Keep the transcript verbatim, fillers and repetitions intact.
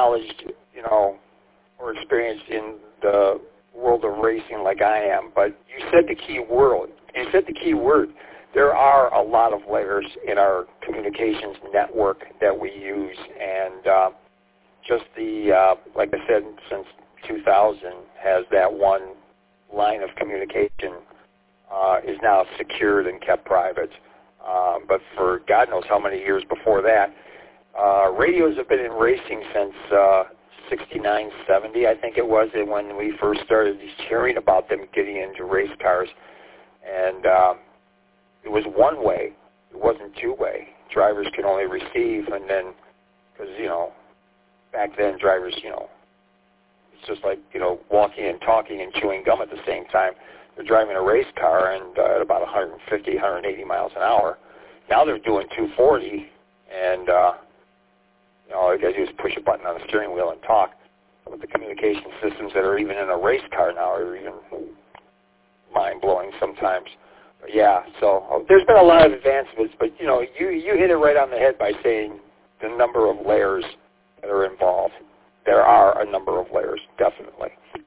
knowledge, you know, or experienced in the world of racing like I am, but you said the key word. You said the key word. There are a lot of layers in our communications network that we use, and uh, just the, uh, like I said, since two thousand has that one line of communication uh, is now secured and kept private. Um, but for God knows how many years before that, uh, radios have been in racing since uh, sixty-nine, seventy, I think it was, and when we first started hearing about them getting into race cars. And um, it was one way. It wasn't two way. Drivers could only receive, and then, because, you know, back then drivers, you know, it's just like, you know, walking and talking and chewing gum at the same time. They're driving a race car and uh, at about one fifty, one eighty miles an hour. Now they're doing two forty, and uh, you know, all you got to do is push a button on the steering wheel and talk. Some of the communication systems that are even in a race car now are even mind-blowing sometimes. But yeah, so uh, there's been a lot of advancements, but, you know, you, you hit it right on the head by saying the number of layers that are involved. There are a number of layers, definitely.